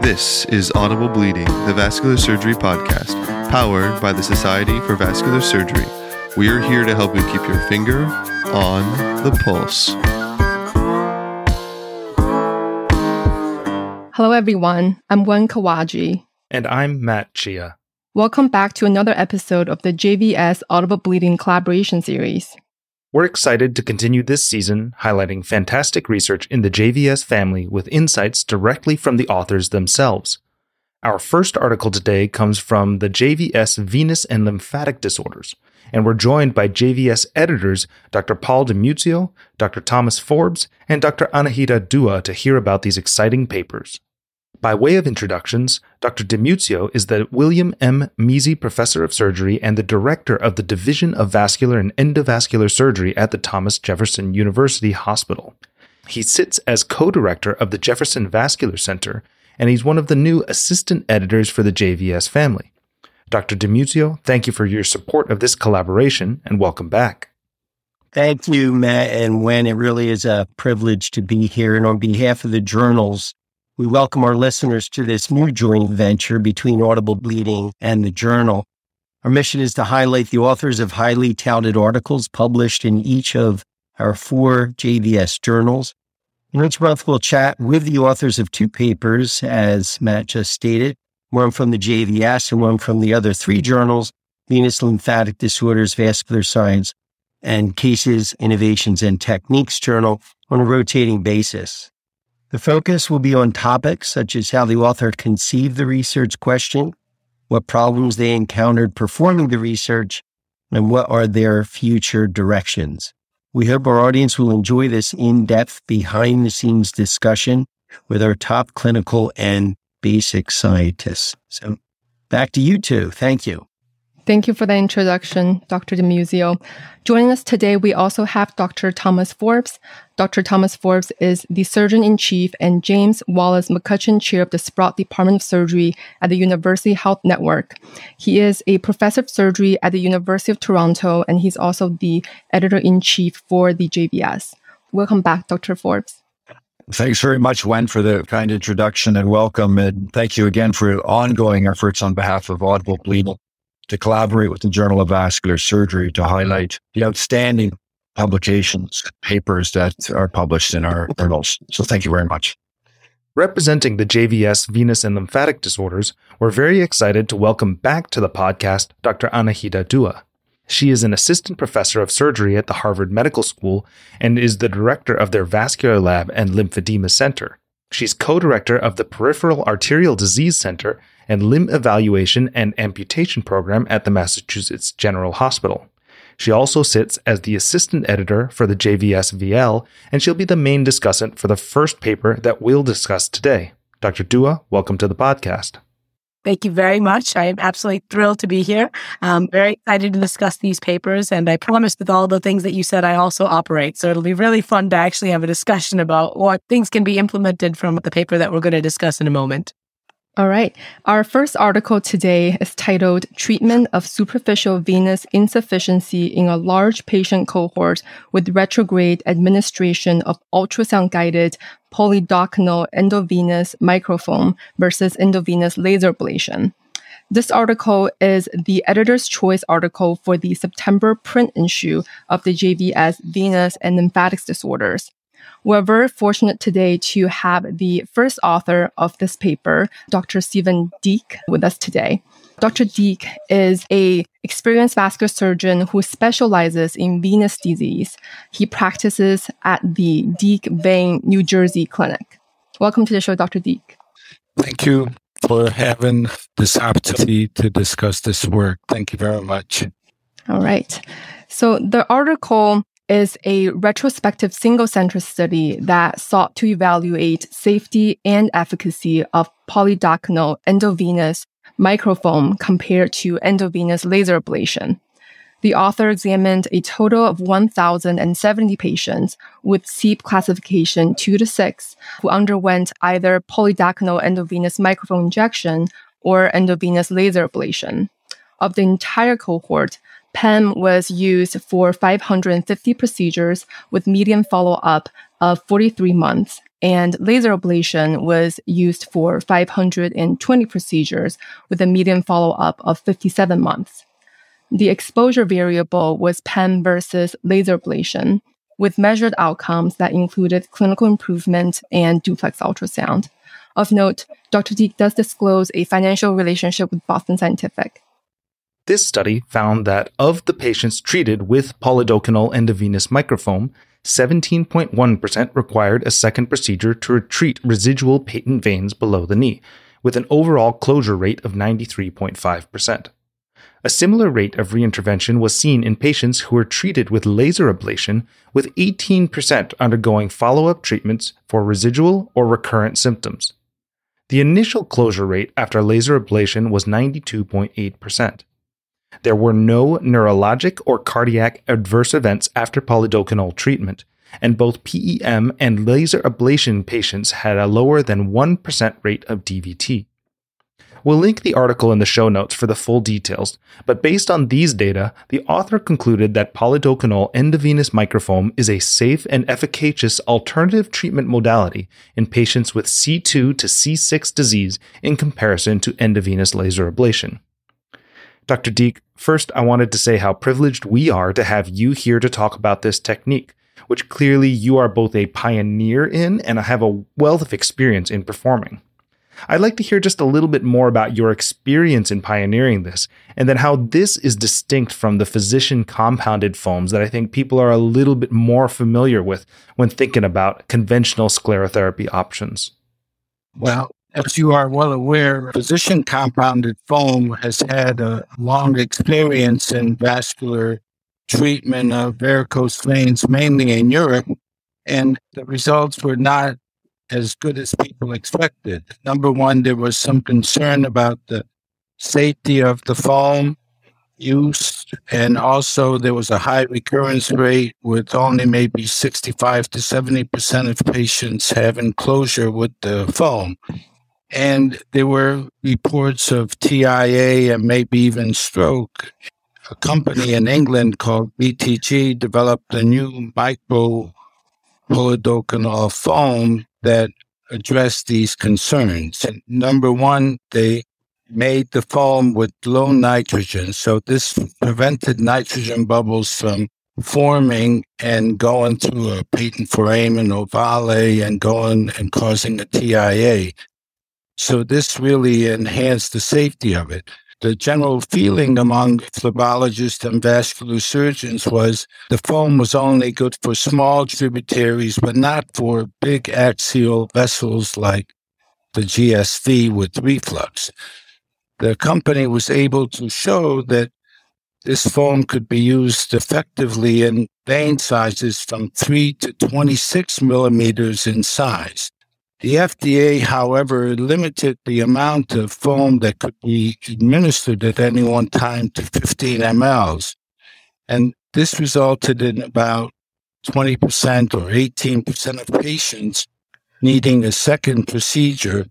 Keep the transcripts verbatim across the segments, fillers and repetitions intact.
This is Audible Bleeding, the vascular surgery podcast, powered by the Society for Vascular Surgery. We are here to help you keep your finger on the pulse. Hello, everyone. I'm Wen Kawaji. And I'm Matt Chia. Welcome back to another episode of the J V S Audible Bleeding collaboration series. We're excited to continue this season highlighting fantastic research in the J V S family with insights directly from the authors themselves. Our first article today comes from the J V S Venous and Lymphatic Disorders, and we're joined by J V S editors Doctor Paul DiMuzio, Doctor Thomas Forbes, and Doctor Anahita Dua to hear about these exciting papers. By way of introductions, Doctor DiMuzio is the William M. Measy Professor of Surgery and the Director of the Division of Vascular and Endovascular Surgery at the Thomas Jefferson University Hospital. He sits as co-director of the Jefferson Vascular Center, and he's one of the new assistant editors for the J V S family. Doctor DiMuzio, thank you for your support of this collaboration, and welcome back. Thank you, Matt and Wen. It really is a privilege to be here, and on behalf of the journals, we welcome our listeners to this new joint venture between Audible Bleeding and the Journal. Our mission is to highlight the authors of highly touted articles published in each of our four J V S journals. And each month we'll chat with the authors of two papers, as Matt just stated, one from the J V S and one from the other three journals, Venous Lymphatic Disorders, Vascular Science, and Cases, Innovations, and Techniques journal on a rotating basis. The focus will be on topics such as how the author conceived the research question, what problems they encountered performing the research, and what are their future directions. We hope our audience will enjoy this in-depth, behind-the-scenes discussion with our top clinical and basic scientists. So back to you two. Thank you. Thank you for the introduction, Doctor DiMuzio. Joining us today, we also have Doctor Thomas Forbes. Doctor Thomas Forbes is the Surgeon-in-Chief and James Wallace McCutcheon Chair of the Sprott Department of Surgery at the University Health Network. He is a professor of surgery at the University of Toronto, and he's also the editor-in-chief for the J V S. Welcome back, Doctor Forbes. Thanks very much, Wen, for the kind introduction and welcome. And thank you again for your ongoing efforts on behalf of Audible Bleeding to collaborate with the Journal of Vascular Surgery to highlight the outstanding publications, papers that are published in our journals. So thank you very much. Representing the J V S Venous and Lymphatic Disorders, we're very excited to welcome back to the podcast Doctor Anahita Dua. She is an assistant professor of surgery at the Harvard Medical School and is the director of their Vascular Lab and Lymphedema Center. She's co-director of the Peripheral Arterial Disease Center and Limb Evaluation and Amputation Program at the Massachusetts General Hospital. She also sits as the assistant editor for the J V S V L, and she'll be the main discussant for the first paper that we'll discuss today. Doctor Dua, welcome to the podcast. Thank you very much. I am absolutely thrilled to be here. I'm very excited to discuss these papers, and I promise with all the things that you said, I also operate. So it'll be really fun to actually have a discussion about what things can be implemented from the paper that we're going to discuss in a moment. All right. Our first article today is titled Treatment of Superficial Venous Insufficiency in a Large Patient Cohort with Retrograde Administration of Ultrasound-Guided Polydocanal Endovenous Microfoam versus Endovenous Laser Ablation. This article is the editor's choice article for the September print issue of the J V S Venous and Lymphatic Disorders. We're very fortunate today to have the first author of this paper, Doctor Stephen Deek, with us today. Doctor Deek is an experienced vascular surgeon who specializes in venous disease. He practices at the Deek Vein, New Jersey clinic. Welcome to the show, Doctor Deek. Thank you for having this opportunity to discuss this work. Thank you very much. All right. So the article is a retrospective single-center study that sought to evaluate safety and efficacy of polydocanal endovenous microfoam compared to endovenous laser ablation. The author examined a total of one thousand seventy patients with S E E P classification two to six who underwent either polydocanal endovenous microfoam injection or endovenous laser ablation. Of the entire cohort, P E M was used for five hundred fifty procedures with median follow-up of forty-three months, and laser ablation was used for five hundred twenty procedures with a median follow-up of fifty-seven months. The exposure variable was P E M versus laser ablation, with measured outcomes that included clinical improvement and duplex ultrasound. Of note, Doctor Deek does disclose a financial relationship with Boston Scientific. This study found that of the patients treated with polidocanol endovenous microfoam, seventeen point one percent required a second procedure to treat residual patent veins below the knee, with an overall closure rate of ninety-three point five percent. A similar rate of reintervention was seen in patients who were treated with laser ablation, with eighteen percent undergoing follow-up treatments for residual or recurrent symptoms. The initial closure rate after laser ablation was ninety-two point eight percent. There were no neurologic or cardiac adverse events after polidocanol treatment, and both P E M and laser ablation patients had a lower than one percent rate of D V T. We'll link the article in the show notes for the full details, but based on these data, the author concluded that polidocanol endovenous microfoam is a safe and efficacious alternative treatment modality in patients with C two to C six disease in comparison to endovenous laser ablation. Doctor Deek, first I wanted to say how privileged we are to have you here to talk about this technique, which clearly you are both a pioneer in and have a wealth of experience in performing. I'd like to hear just a little bit more about your experience in pioneering this, and then how this is distinct from the physician-compounded foams that I think people are a little bit more familiar with when thinking about conventional sclerotherapy options. Well, as you are well aware, physician-compounded foam has had a long experience in vascular treatment of varicose veins, mainly in Europe, and the results were not as good as people expected. Number one, there was some concern about the safety of the foam used, and also there was a high recurrence rate with only maybe sixty-five to seventy percent of patients having closure with the foam. And there were reports of T I A and maybe even stroke. A company in England called B T G developed a new micro polidocanol foam that addressed these concerns. And number one, they made the foam with low nitrogen. So this prevented nitrogen bubbles from forming and going through a patent foramen ovale and going and causing a T I A. So this really enhanced the safety of it. The general feeling among phlebologists and vascular surgeons was the foam was only good for small tributaries, but not for big axial vessels like the G S V with reflux. The company was able to show that this foam could be used effectively in vein sizes from three to twenty-six millimeters in size. The F D A, however, limited the amount of foam that could be administered at any one time to fifteen milliliters. And this resulted in about twenty percent or eighteen percent of patients needing a second procedure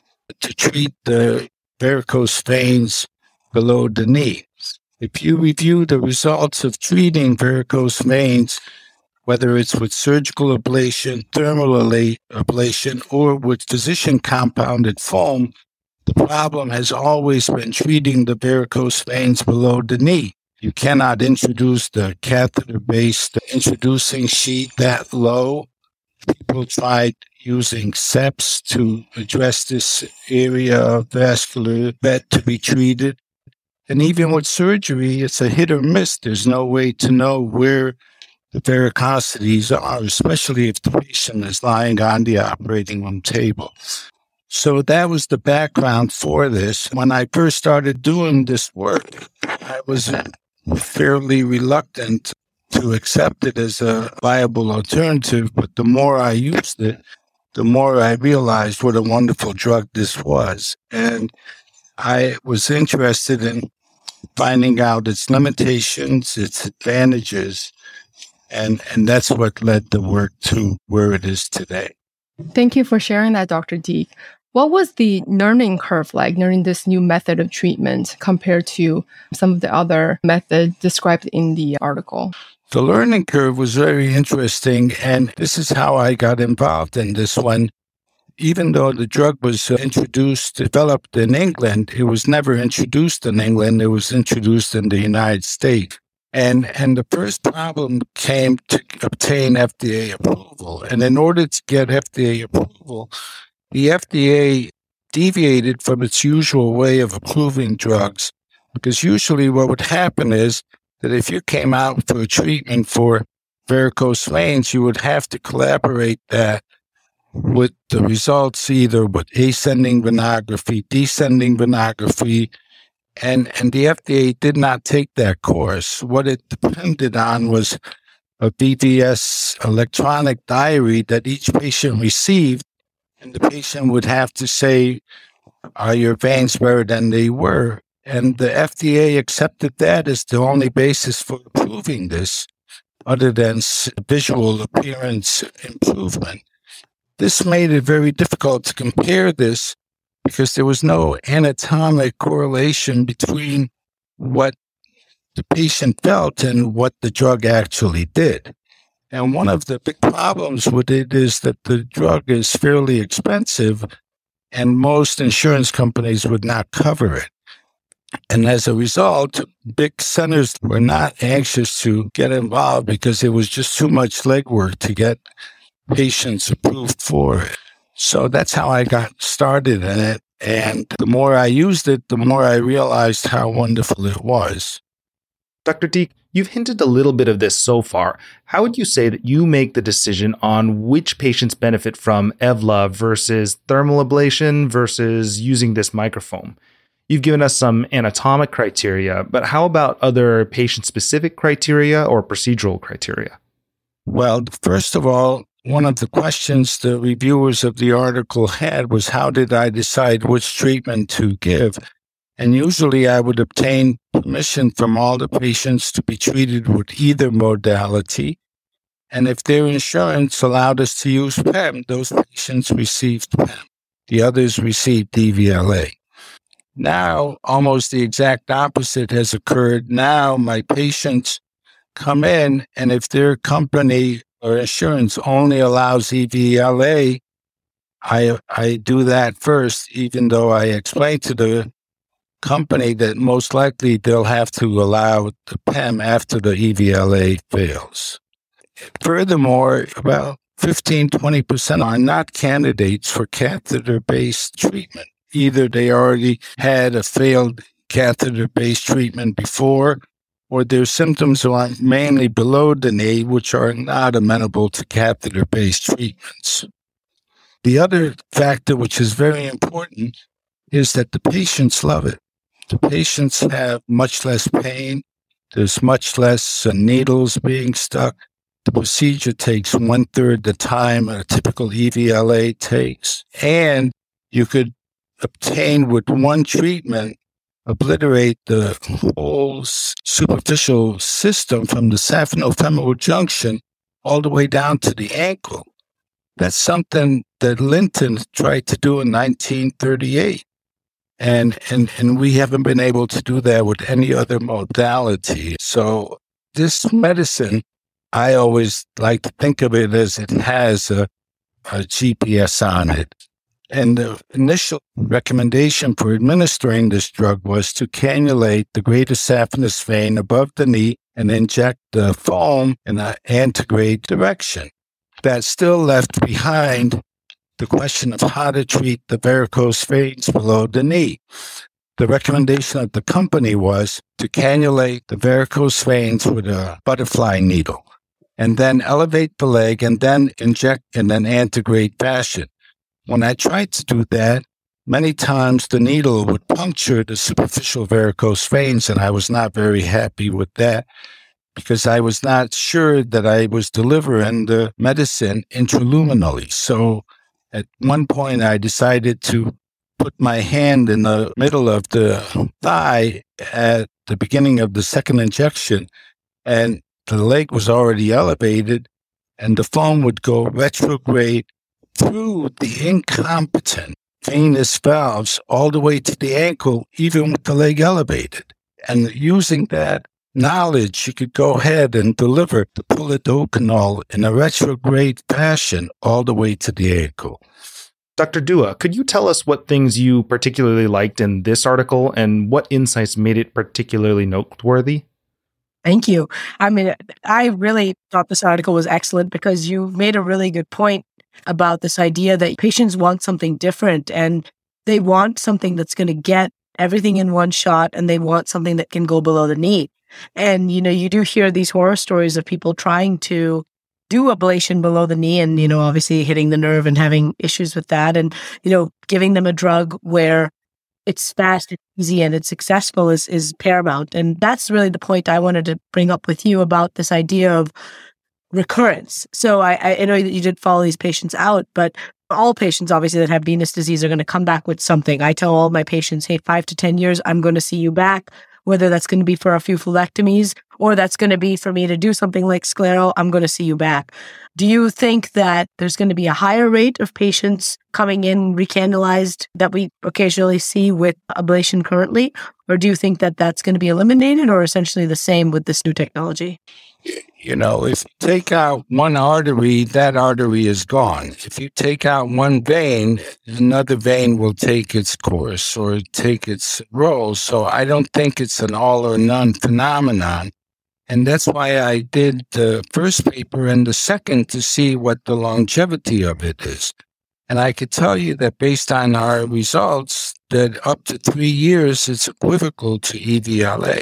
to treat the varicose veins below the knee. If you review the results of treating varicose veins, whether it's with surgical ablation, thermal ablation, or with physician-compounded foam, the problem has always been treating the varicose veins below the knee. You cannot introduce the catheter-based introducing sheet that low. People tried using S E P S to address this area of vascular bed to be treated. And even with surgery, it's a hit or miss. There's no way to know where the varicosities are, especially if the patient is lying on the operating room table. So that was the background for this. When I first started doing this work, I was fairly reluctant to accept it as a viable alternative, but the more I used it, the more I realized what a wonderful drug this was. And I was interested in finding out its limitations, its advantages, And and that's what led the work to where it is today. Thank you for sharing that, Doctor Deek. What was the learning curve like learning this new method of treatment compared to some of the other methods described in the article? The learning curve was very interesting, and this is how I got involved in this one. Even though the drug was introduced, developed in England, it was never introduced in England. It was introduced in the United States. And and the first problem came to obtain F D A approval. And in order to get F D A approval, the F D A deviated from its usual way of approving drugs, because usually what would happen is that if you came out for a treatment for varicose veins, you would have to collaborate that with the results either with ascending venography, descending venography, and, and the F D A did not take that course. What it depended on was a V V S electronic diary that each patient received, and the patient would have to say, are your veins better than they were? And the F D A accepted that as the only basis for approving this, other than visual appearance improvement. This made it very difficult to compare this because there was no anatomic correlation between what the patient felt and what the drug actually did. And one of the big problems with it is that the drug is fairly expensive and most insurance companies would not cover it. And as a result, big centers were not anxious to get involved because it was just too much legwork to get patients approved for it. So that's how I got started in it. And the more I used it, the more I realized how wonderful it was. Doctor Deek, you've hinted a little bit of this so far. How would you say that you make the decision on which patients benefit from E V L A versus thermal ablation versus using this microfoam? You've given us some anatomic criteria, but how about other patient-specific criteria or procedural criteria? Well, first of all, one of the questions the reviewers of the article had was, how did I decide which treatment to give? And usually I would obtain permission from all the patients to be treated with either modality. And if their insurance allowed us to use P E M, those patients received P E M. The others received D V L A. Now, almost the exact opposite has occurred. Now, my patients come in, and if their company or insurance only allows E V L A, I, I do that first, even though I explain to the company that most likely they'll have to allow the P E M after the E V L A fails. Furthermore, about fifteen to twenty percent are not candidates for catheter-based treatment. Either they already had a failed catheter-based treatment before, or their symptoms are mainly below the knee, which are not amenable to catheter-based treatments. The other factor, which is very important, is that the patients love it. The patients have much less pain. There's much less uh, needles being stuck. The procedure takes one-third the time a typical E V L A takes. And you could obtain with one treatment, obliterate the whole superficial system from the saphenofemoral junction all the way down to the ankle. That's something that Linton tried to do in nineteen thirty-eight. And, and, and we haven't been able to do that with any other modality. So this medicine, I always like to think of it as it has a, a G P S on it. And the initial recommendation for administering this drug was to cannulate the greater saphenous vein above the knee and inject the foam in an antegrade direction. That still left behind the question of how to treat the varicose veins below the knee. The recommendation of the company was to cannulate the varicose veins with a butterfly needle and then elevate the leg and then inject in an antegrade fashion. When I tried to do that, many times the needle would puncture the superficial varicose veins, and I was not very happy with that because I was not sure that I was delivering the medicine intraluminally. So at one point, I decided to put my hand in the middle of the thigh at the beginning of the second injection, and the leg was already elevated, and the foam would go retrograde through the incompetent venous valves all the way to the ankle, even with the leg elevated. And using that knowledge, she could go ahead and deliver the polidocanol in a retrograde fashion all the way to the ankle. Doctor Dua, could you tell us what things you particularly liked in this article and what insights made it particularly noteworthy? Thank you. I mean, I really thought this article was excellent because you made a really good point about this idea that patients want something different and they want something that's going to get everything in one shot and they want something that can go below the knee. And, you know, you do hear these horror stories of people trying to do ablation below the knee and, you know, obviously hitting the nerve and having issues with that and, you know, giving them a drug where it's fast, it's easy, and it's successful is, is paramount. And that's really the point I wanted to bring up with you about this idea of recurrence. So I, I know that you did follow these patients out, but all patients, obviously, that have venous disease are going to come back with something. I tell all my patients, hey, five to ten years, I'm going to see you back, whether that's going to be for a few fulectomies or that's going to be for me to do something like scleral, I'm going to see you back. Do you think that there's going to be a higher rate of patients coming in recandlized that we occasionally see with ablation currently? Or do you think that that's going to be eliminated or essentially the same with this new technology? You know, if you take out one artery, that artery is gone. If you take out one vein, another vein will take its course or take its role. So I don't think it's an all or none phenomenon. And that's why I did the first paper and the second to see what the longevity of it is. And I could tell you that based on our results, that up to three years, it's equivocal to E V L A.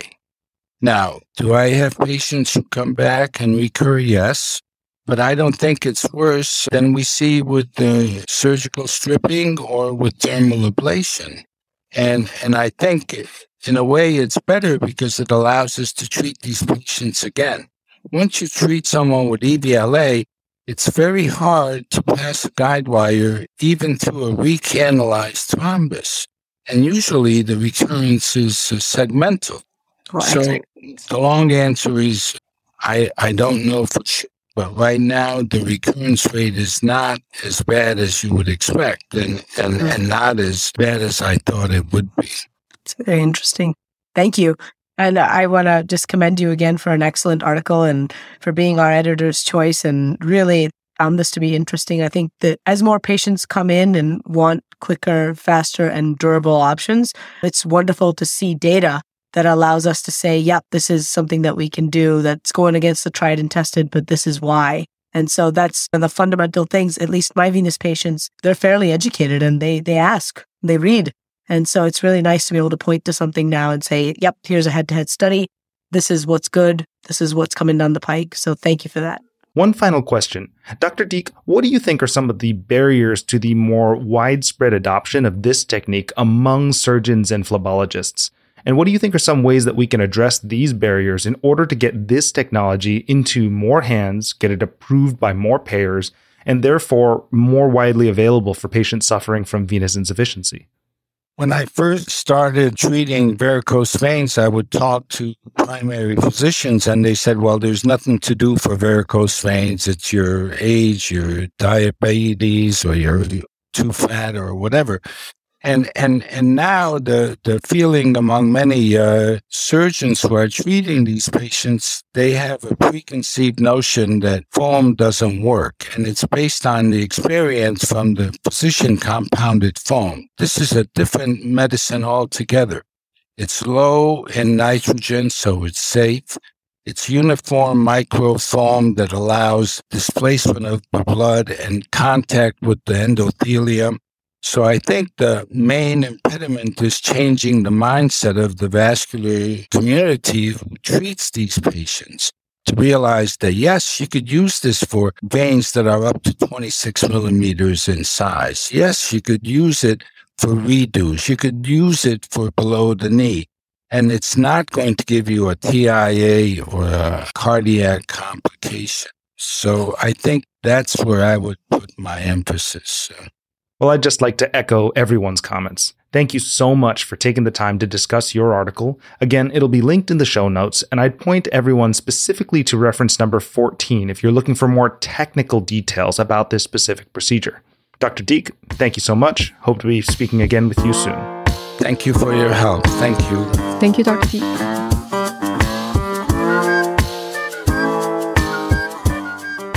Now, do I have patients who come back and recur? Yes, but I don't think it's worse than we see with the surgical stripping or with thermal ablation. And and I think in a way it's better because it allows us to treat these patients again. Once you treat someone with E V L A, it's very hard to pass a guide wire even through a recanalized thrombus. And usually the recurrence is uh, segmental. Well, so the long answer is, I, I don't know for sure, but right now the recurrence rate is not as bad as you would expect and, and, and not as bad as I thought it would be. It's very interesting. Thank you. And I want to just commend you again for an excellent article and for being our editor's choice and really found this to be interesting. I think that as more patients come in and want quicker, faster, and durable options, it's wonderful to see data that allows us to say, yep, this is something that we can do that's going against the tried and tested, but this is why. And so that's the fundamental things. At least my venous patients, they're fairly educated and they they ask, they read. And so it's really nice to be able to point to something now and say, yep, here's a head-to-head study. This is what's good. This is what's coming down the pike. So thank you for that. One final question. Doctor Deek, what do you think are some of the barriers to the more widespread adoption of this technique among surgeons and phlebologists? And what do you think are some ways that we can address these barriers in order to get this technology into more hands, get it approved by more payers, and therefore more widely available for patients suffering from venous insufficiency? When I first started treating varicose veins, I would talk to primary physicians and they said, well, there's nothing to do for varicose veins. It's your age, your diabetes, or you're too fat or whatever. And and and now the, the feeling among many uh, surgeons who are treating these patients, they have a preconceived notion that foam doesn't work. And it's based on the experience from the physician-compounded foam. This is a different medicine altogether. It's low in nitrogen, so it's safe. It's uniform microfoam that allows displacement of the blood and contact with the endothelium. So I think the main impediment is changing the mindset of the vascular community who treats these patients to realize that, yes, you could use this for veins that are up to twenty-six millimeters in size. Yes, you could use it for redos. You could use it for below the knee. And it's not going to give you a T I A or a cardiac complication. So I think that's where I would put my emphasis. Well, I'd just like to echo everyone's comments. Thank you so much for taking the time to discuss your article. Again, it'll be linked in the show notes, and I'd point everyone specifically to reference number fourteen if you're looking for more technical details about this specific procedure. Doctor Deek, thank you so much. Hope to be speaking again with you soon. Thank you for your help. Thank you. Thank you, Doctor Deek.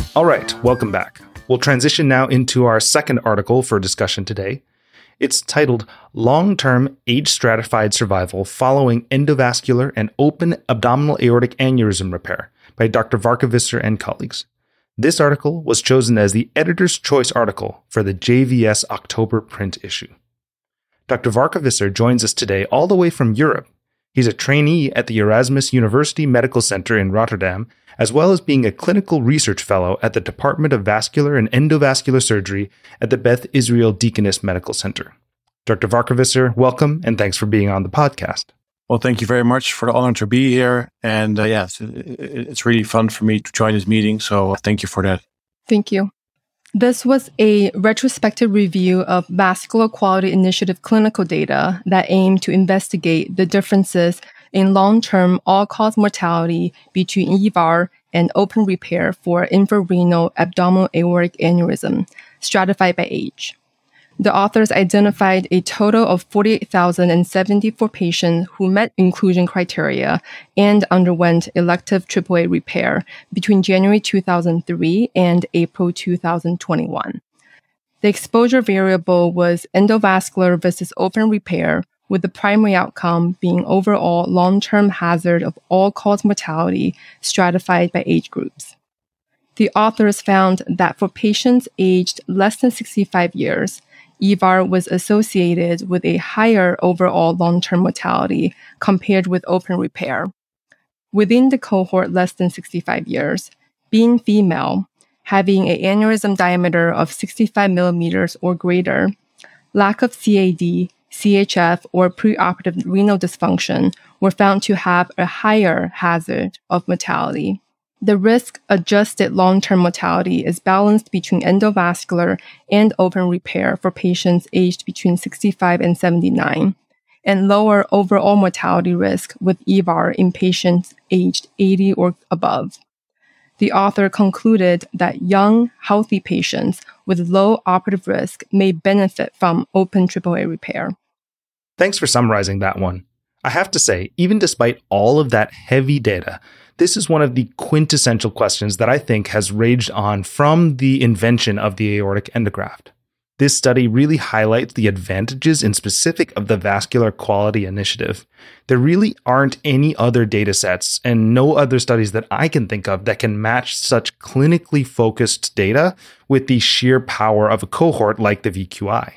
All right, welcome back. We'll transition now into our second article for discussion today. It's titled Long-Term Age-Stratified Survival Following Endovascular and Open Abdominal Aortic Aneurysm Repair by Doctor Varkevisser and colleagues. This article was chosen as the Editor's Choice article for the J V S October print issue. Doctor Varkevisser joins us today all the way from Europe. He's a trainee at the Erasmus University Medical Center in Rotterdam, as well as being a clinical research fellow at the Department of Vascular and Endovascular Surgery at the Beth Israel Deaconess Medical Center. Doctor Varkevisser, welcome, and thanks for being on the podcast. Well, thank you very much for the honor to be here. And uh, yeah, it's, it's really fun for me to join this meeting, so thank you for that. Thank you. This was a retrospective review of Vascular Quality Initiative clinical data that aimed to investigate the differences in long-term all-cause mortality between E V A R and open repair for infrarenal abdominal aortic aneurysm, stratified by age. The authors identified a total of forty-eight thousand seventy-four patients who met inclusion criteria and underwent elective triple A repair between January two thousand three and April two thousand twenty-one. The exposure variable was endovascular versus open repair, with the primary outcome being overall long-term hazard of all-cause mortality stratified by age groups. The authors found that for patients aged less than sixty-five years, E V A R was associated with a higher overall long-term mortality compared with open repair. Within the cohort less than sixty-five years, being female, having an aneurysm diameter of sixty-five millimeters or greater, lack of C A D, C H F, or preoperative renal dysfunction were found to have a higher hazard of mortality. The risk-adjusted long-term mortality is balanced between endovascular and open repair for patients aged between sixty-five and seventy-nine, and lower overall mortality risk with E V A R in patients aged eighty or above. The author concluded that young, healthy patients with low operative risk may benefit from open triple A repair. Thanks for summarizing that one. I have to say, even despite all of that heavy data, this is one of the quintessential questions that I think has raged on from the invention of the aortic endograft. This study really highlights the advantages in specific of the Vascular Quality Initiative. There really aren't any other data sets and no other studies that I can think of that can match such clinically focused data with the sheer power of a cohort like the V Q I.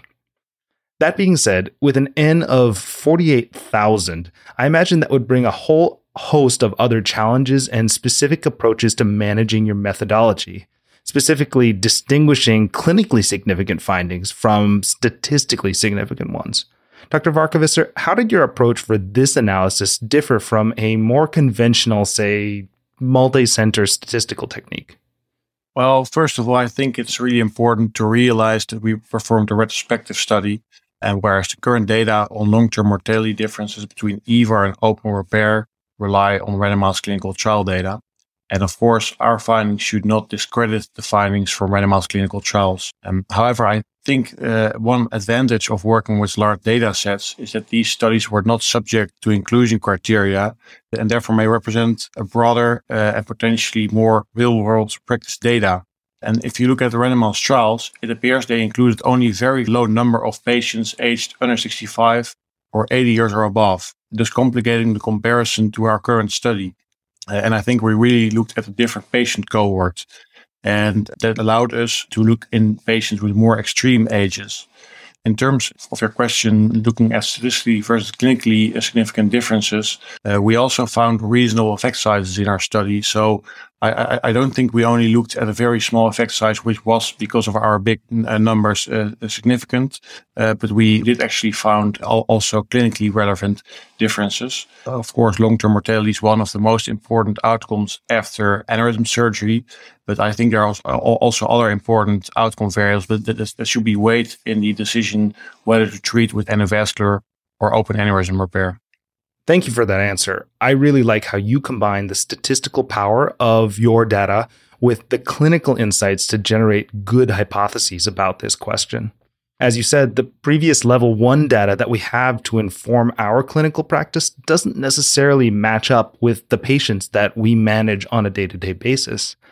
That being said, with an N of forty-eight thousand, I imagine that would bring a whole host of other challenges and specific approaches to managing your methodology, specifically distinguishing clinically significant findings from statistically significant ones. Doctor Varkevisser, how did your approach for this analysis differ from a more conventional, say, multi-center statistical technique? Well, first of all, I think it's really important to realize that we performed a retrospective study, and whereas the current data on long-term mortality differences between E V A R and open repair rely on randomized clinical trial data. And of course, our findings should not discredit the findings from randomized clinical trials. Um, however, I think uh, one advantage of working with large data sets is that these studies were not subject to inclusion criteria and therefore may represent a broader uh, and potentially more real-world practice data. And if you look at the randomized trials, it appears they included only a very low number of patients aged under sixty-five or eighty years or above, thus complicating the comparison to our current study. Uh, and I think we really looked at a different patient cohort, and that allowed us to look in patients with more extreme ages. In terms of your question, looking at statistically versus clinically significant differences, uh, we also found reasonable effect sizes in our study. So I, I, I don't think we only looked at a very small effect size, which was because of our big uh, numbers uh, significant, uh, but we did actually found al- also clinically relevant differences. Of course, long-term mortality is one of the most important outcomes after aneurysm surgery, but I think there are also other important outcome variables that, that, that should be weighed in the decision whether to treat with endovascular or open aneurysm repair. Thank you for that answer. I really like how you combine the statistical power of your data with the clinical insights to generate good hypotheses about this question. As you said, the previous level one data that we have to inform our clinical practice doesn't necessarily match up with the patients that we manage on a day-to-day basis.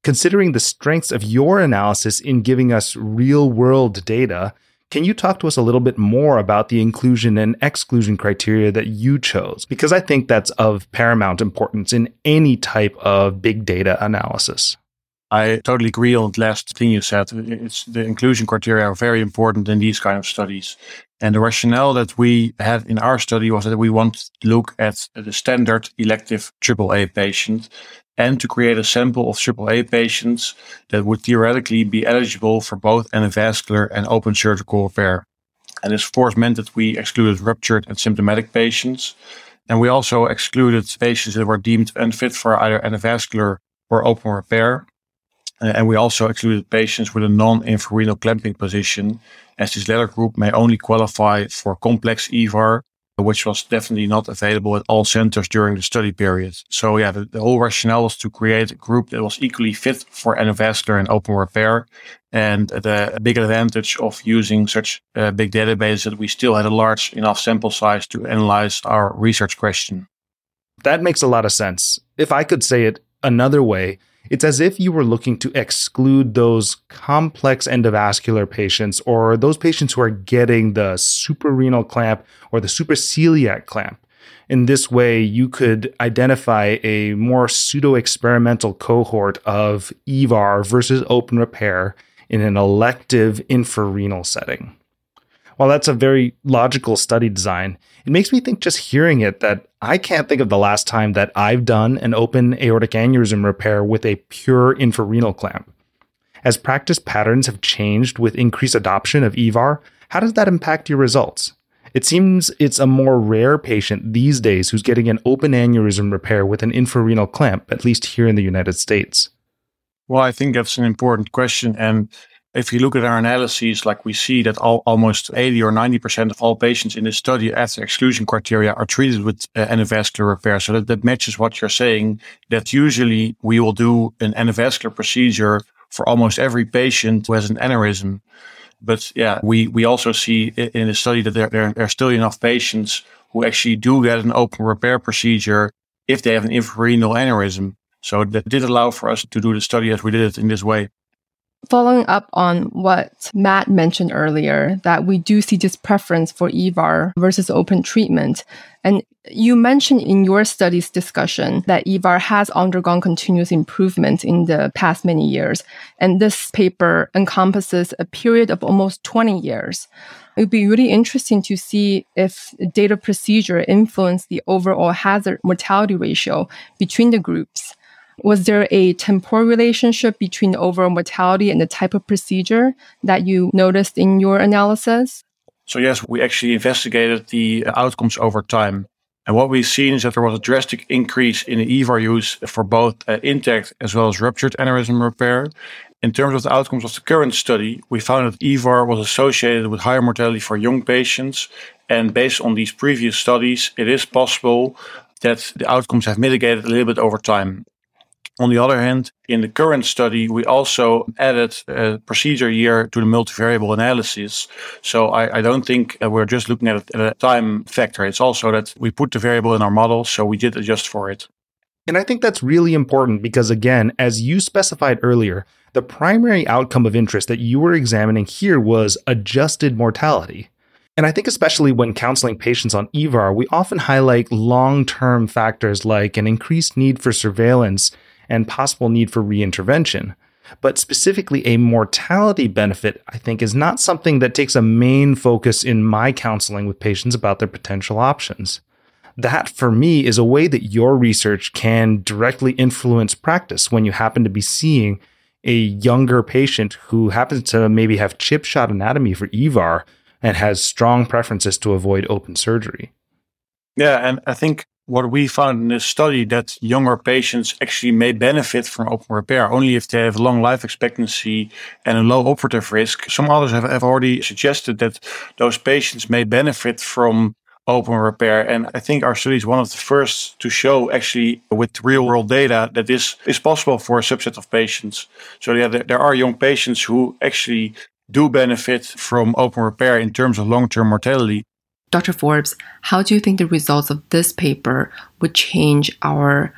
Considering the strengths of your analysis in giving us real-world data, can you talk to us a little bit more about the inclusion and exclusion criteria that you chose? Because I think that's of paramount importance in any type of big data analysis. I totally agree on the last thing you said. It's the inclusion criteria are very important in these kind of studies. And the rationale that we had in our study was that we want to look at the standard elective triple A patient and to create a sample of triple A patients that would theoretically be eligible for both endovascular and open surgical repair. And this of course meant that we excluded ruptured and symptomatic patients. And we also excluded patients that were deemed unfit for either endovascular or open repair. And we also excluded patients with a non-infrarenal clamping position, as this latter group may only qualify for complex E V A R, which was definitely not available at all centers during the study period. So yeah, the, the whole rationale was to create a group that was equally fit for endovascular and open repair. And the big advantage of using such a big database that we still had a large enough sample size to analyze our research question. That makes a lot of sense. If I could say it another way, it's as if you were looking to exclude those complex endovascular patients or those patients who are getting the suprarenal clamp or the supraceliac clamp. In this way, you could identify a more pseudo-experimental cohort of E V A R versus open repair in an elective infrarenal setting. While that's a very logical study design, it makes me think just hearing it that I can't think of the last time that I've done an open aortic aneurysm repair with a pure infrarenal clamp. As practice patterns have changed with increased adoption of E V A R, how does that impact your results? It seems it's a more rare patient these days who's getting an open aneurysm repair with an infrarenal clamp, at least here in the United States. Well, I think that's an important question. And if you look at our analyses, like we see that all, almost eighty or ninety percent of all patients in this study after exclusion criteria are treated with uh, endovascular repair. So that, that matches what you're saying, that usually we will do an endovascular procedure for almost every patient who has an aneurysm. But yeah, we, we also see in the study that there, there, there are still enough patients who actually do get an open repair procedure if they have an infrarenal aneurysm. So that did allow for us to do the study as we did it in this way. Following up on what Matt mentioned earlier, that we do see this preference for E V A R versus open treatment. And you mentioned in your study's discussion that E V A R has undergone continuous improvement in the past many years. And this paper encompasses a period of almost twenty years. It would be really interesting to see if data procedure influenced the overall hazard mortality ratio between the groups. Was there a temporal relationship between the overall mortality and the type of procedure that you noticed in your analysis? So yes, we actually investigated the outcomes over time. And what we've seen is that there was a drastic increase in the E V A R use for both uh, intact as well as ruptured aneurysm repair. In terms of the outcomes of the current study, we found that E V A R was associated with higher mortality for young patients. And based on these previous studies, it is possible that the outcomes have mitigated a little bit over time. On the other hand, in the current study, we also added a procedure year to the multivariable analysis. So I, I don't think uh, we're just looking at, it at a time factor. It's also that we put the variable in our model, so we did adjust for it. And I think that's really important because, again, as you specified earlier, the primary outcome of interest that you were examining here was adjusted mortality. And I think especially when counseling patients on E V A R, we often highlight long-term factors like an increased need for surveillance and possible need for reintervention. But specifically, a mortality benefit, I think, is not something that takes a main focus in my counseling with patients about their potential options. That, for me, is a way that your research can directly influence practice when you happen to be seeing a younger patient who happens to maybe have chip shot anatomy for E V A R and has strong preferences to avoid open surgery. Yeah, and I think what we found in this study that younger patients actually may benefit from open repair only if they have long life expectancy and a low operative risk. Some others have, have already suggested that those patients may benefit from open repair. And I think our study is one of the first to show actually with real world data that this is possible for a subset of patients. So yeah, there, there are young patients who actually do benefit from open repair in terms of long-term mortality. Doctor Forbes, how do you think the results of this paper would change our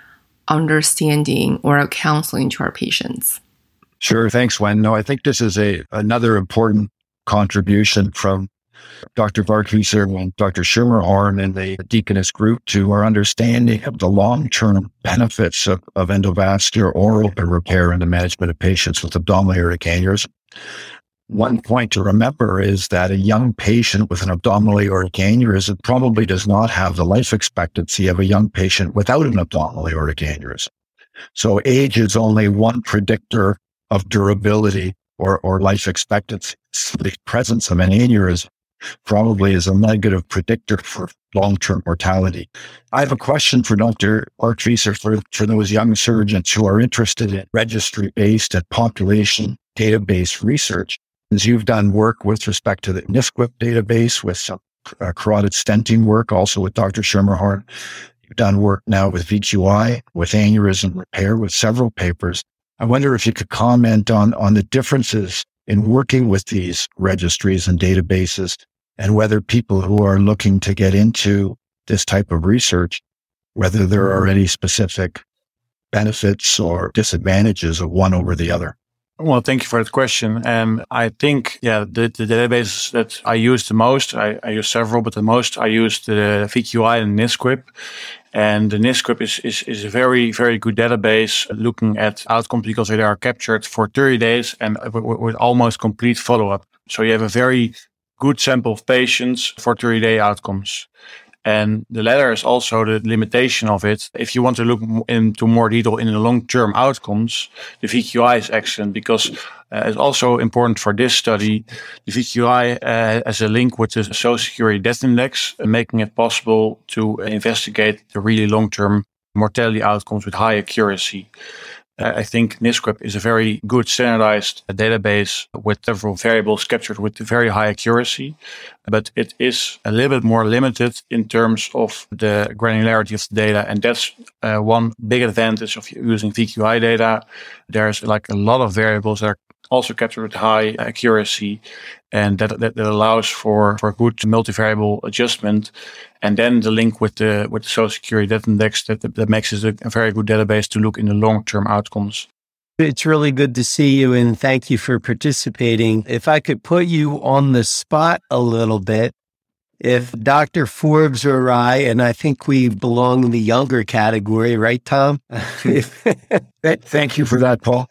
understanding or counseling to our patients? Sure. Thanks, Wen. No, I think this is a another important contribution from Doctor Varghese and Doctor Schermerhorn and the Deaconess group to our understanding of the long-term benefits of, of endovascular oral repair in the management of patients with abdominal aortic aneurysm. One point to remember is that a young patient with an abdominal aortic aneurysm probably does not have the life expectancy of a young patient without an abdominal aortic aneurysm. So age is only one predictor of durability or, or life expectancy. The presence of an aneurysm probably is a negative predictor for long-term mortality. I have a question for Doctor Varghese for, for those young surgeons who are interested in registry-based and population database research. As you've done work with respect to the N I S Q I P database with some uh, carotid stenting work, also with Doctor Schermerhorn. You've done work now with V Q I, with aneurysm repair, with several papers. I wonder if you could comment on, on the differences in working with these registries and databases, and whether people who are looking to get into this type of research, whether there are any specific benefits or disadvantages of one over the other. Well, thank you for that question. Um, I think, yeah, the, the databases that I use the most, I, I use several, but the most I use the V Q I and N I S Q I P. And the N I S Q I P is, is, is a very, very good database looking at outcomes because they are captured for thirty days and with, with almost complete follow-up. So you have a very good sample of patients for thirty-day outcomes. And the latter is also the limitation of it. If you want to look into more detail in the long-term outcomes, the V Q I is excellent because uh, it's also important for this study. The V Q I uh, has a link with the Social Security Death Index, uh, making it possible to investigate the really long-term mortality outcomes with high accuracy. Uh, I think N I S Q I P is a very good standardized database with several variables captured with very high accuracy, but it is a little bit more limited in terms of the granularity of the data. And that's uh, one big advantage of using V Q I data. There's like a lot of variables that are also captured with high accuracy, and that, that, that allows for, for good multivariable adjustment. And then the link with the with the Social Security Death Index that, that, that makes it a, a very good database to look in the long-term outcomes. It's really good to see you, and thank you for participating. If I could put you on the spot a little bit, if Doctor Forbes or I, and I think we belong in the younger category, right, Tom? if, Thank you for that, Paul.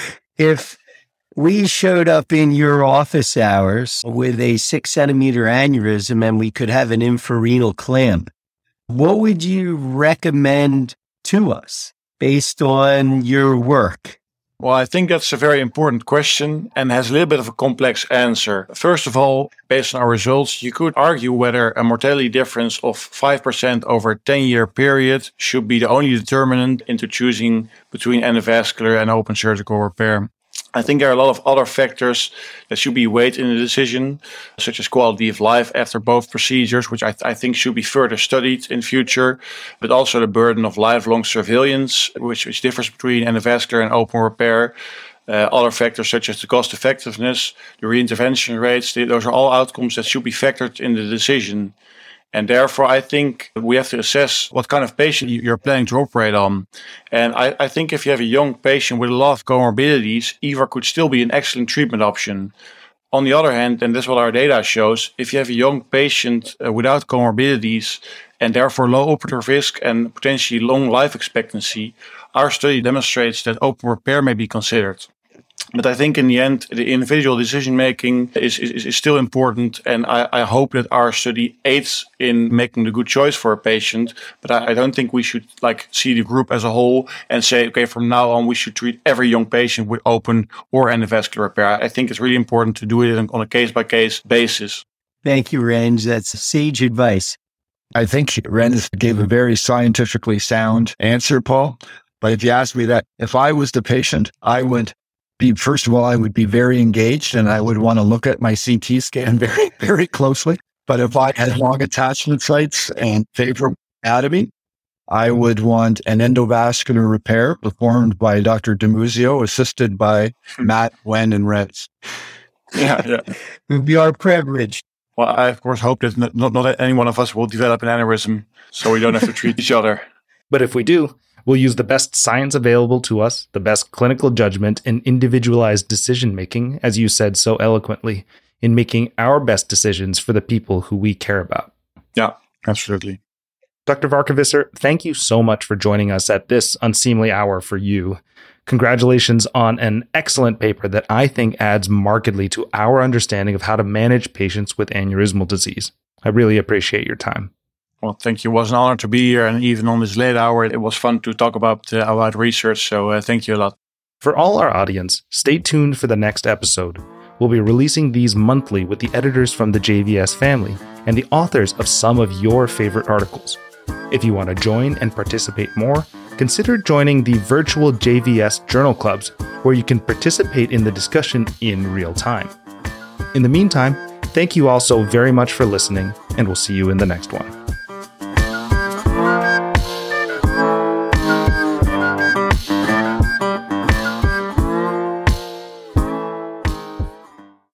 If we showed up in your office hours with a six centimeter aneurysm and we could have an infrarenal clamp, what would you recommend to us based on your work? Well, I think that's a very important question and has a little bit of a complex answer. First of all, based on our results, you could argue whether a mortality difference of five percent over a ten-year period should be the only determinant into choosing between endovascular and open surgical repair. I think there are a lot of other factors that should be weighed in the decision, such as quality of life after both procedures, which I, th- I think should be further studied in future, but also the burden of lifelong surveillance, which, which differs between endovascular and open repair. Uh, other factors such as the cost effectiveness, the reintervention rates, they, those are all outcomes that should be factored in the decision. And therefore, I think we have to assess what kind of patient you're planning to operate on. And I, I think if you have a young patient with a lot of comorbidities, E V A R could still be an excellent treatment option. On the other hand, and that's what our data shows, if you have a young patient uh, without comorbidities and therefore low operative risk and potentially long life expectancy, our study demonstrates that open repair may be considered. But I think in the end, the individual decision-making is, is, is still important. And I, I hope that our study aids in making the good choice for a patient. But I, I don't think we should like see the group as a whole and say, okay, from now on, we should treat every young patient with open or endovascular repair. I think it's really important to do it on a case-by-case basis. Thank you, Rens. That's sage advice. I think Rens gave a very scientifically sound answer, Paul. But if you ask me that, if I was the patient, I would Be, first of all, I would be very engaged and I would want to look at my C T scan very, very closely. But if I had long attachment sites and favorable anatomy, I would want an endovascular repair performed by Doctor DiMuzio, assisted by Matt, Wen, and Rens. Yeah, yeah. It would be our privilege. Well, I, of course, hope that not, not any one of us will develop an aneurysm so we don't have to treat each other. But if we do, We'll use the best science available to us, the best clinical judgment, and individualized decision-making, as you said so eloquently, in making our best decisions for the people who we care about. Yeah, absolutely. Doctor Varkevisser, thank you so much for joining us at this unseemly hour for you. Congratulations on an excellent paper that I think adds markedly to our understanding of how to manage patients with aneurysmal disease. I really appreciate your time. Well, thank you. It was an honor to be here. And even on this late hour, it was fun to talk about, uh, about research. So uh, thank you a lot. For all our audience, stay tuned for the next episode. We'll be releasing these monthly with the editors from the J V S family and the authors of some of your favorite articles. If you want to join and participate more, consider joining the virtual J V S journal clubs, where you can participate in the discussion in real time. In the meantime, thank you all so very much for listening, and we'll see you in the next one.